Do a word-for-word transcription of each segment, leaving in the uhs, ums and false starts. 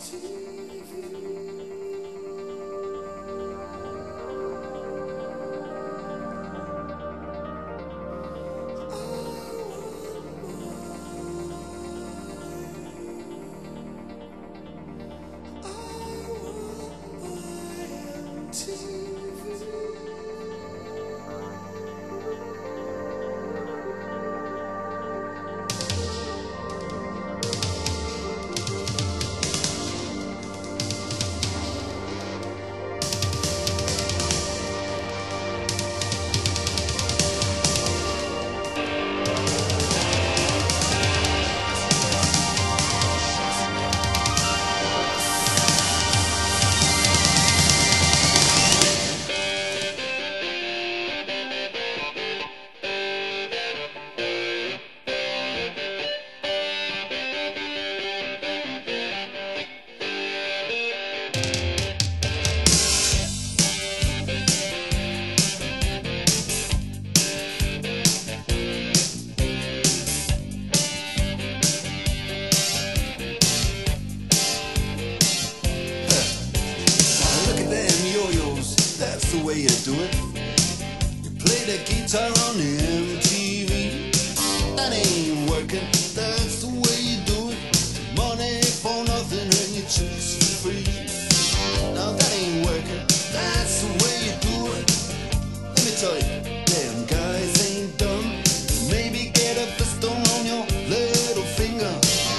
That's the way you do it. You play the guitar on the M T V. That ain't working. That's the way you do it. Money for nothing and your chicks for free. Now that ain't working. That's the way you do it. Let me tell you, damn guys ain't dumb. Maybe get a blister on your little finger.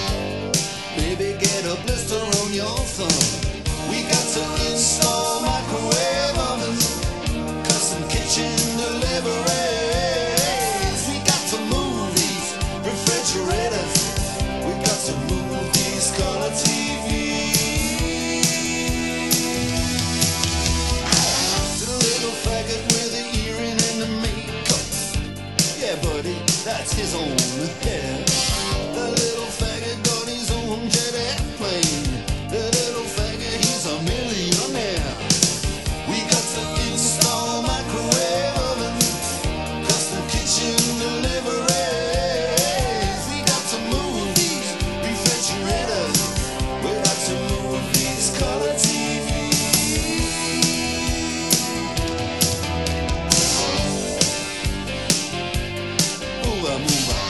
Maybe get a blister on your thumb. We got to install microwave ovens, custom kitchen deliveries. We got to move these refrigerators. We got to move these color T Vs. To the little faggot with the earring and the makeup. Yeah, buddy, that's his own hair. The little faggot got his own jet airplane. The little faggot, he's a millionaire. We got to install microwave ovens, custom kitchen deliveries. We got to move these refrigerators. We got to move these color T Vs. Move on, move on.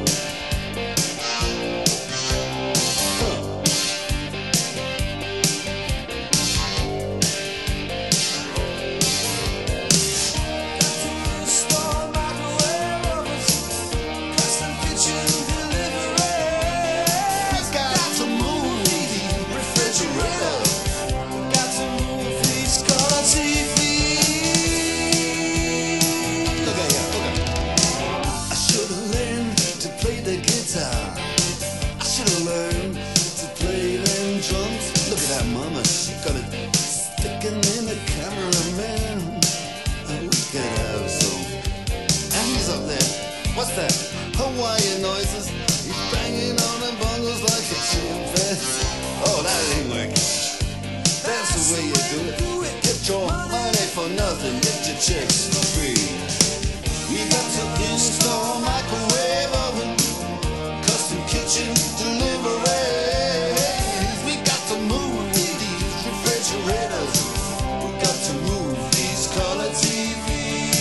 I should've learned to play them drums. Look at that mama, she got it sticking in the cameraman. Oh, we could have some. And he's up there. What's that? Hawaiian noises. He's banging on the bongos like a chimpanzee. Oh, that ain't working. That's the way you do it. Get your money for nothing. Get your chicks for free. We got to install microwave oven, kitchen deliveries. We got to move these refrigerators. We got to move these color T Vs.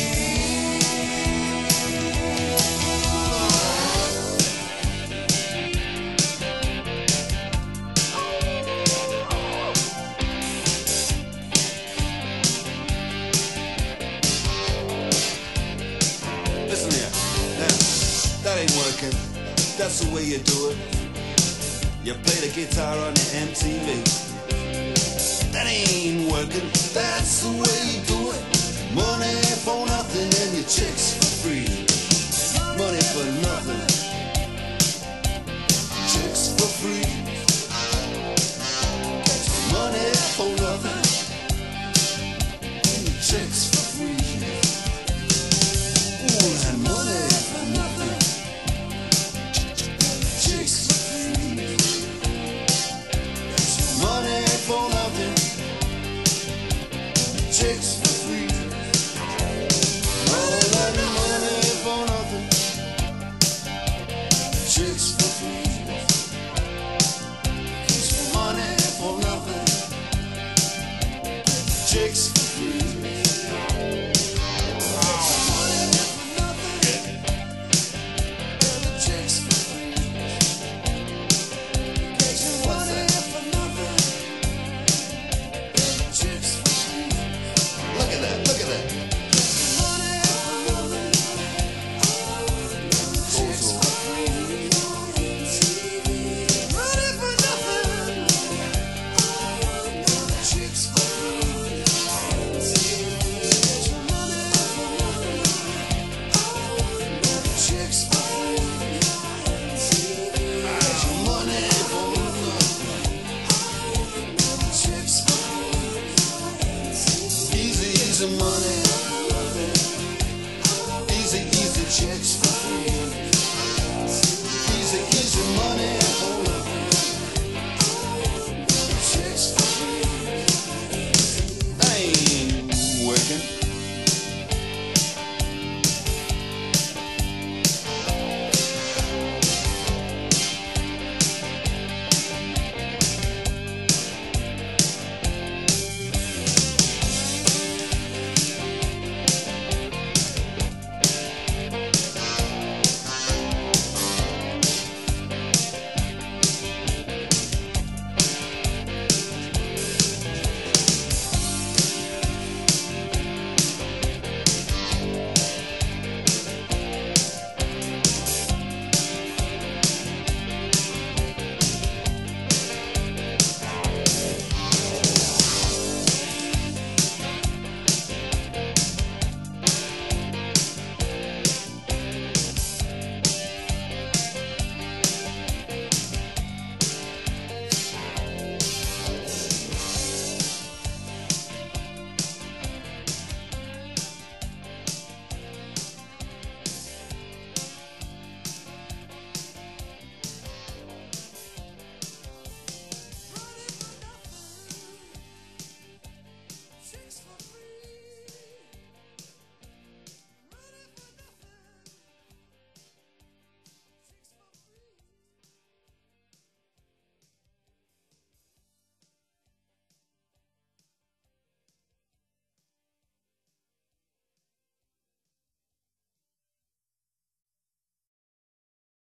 Listen here, now, that ain't working. That's the way you do it. You play the guitar on the M T V. That ain't working. That's the way you do it. Money for nothing and your chicks for free. Money for nothing, chicks for free. Money for nothing, and your chicks for free. Ooh, and money for nothing. Money for nothing, chicks for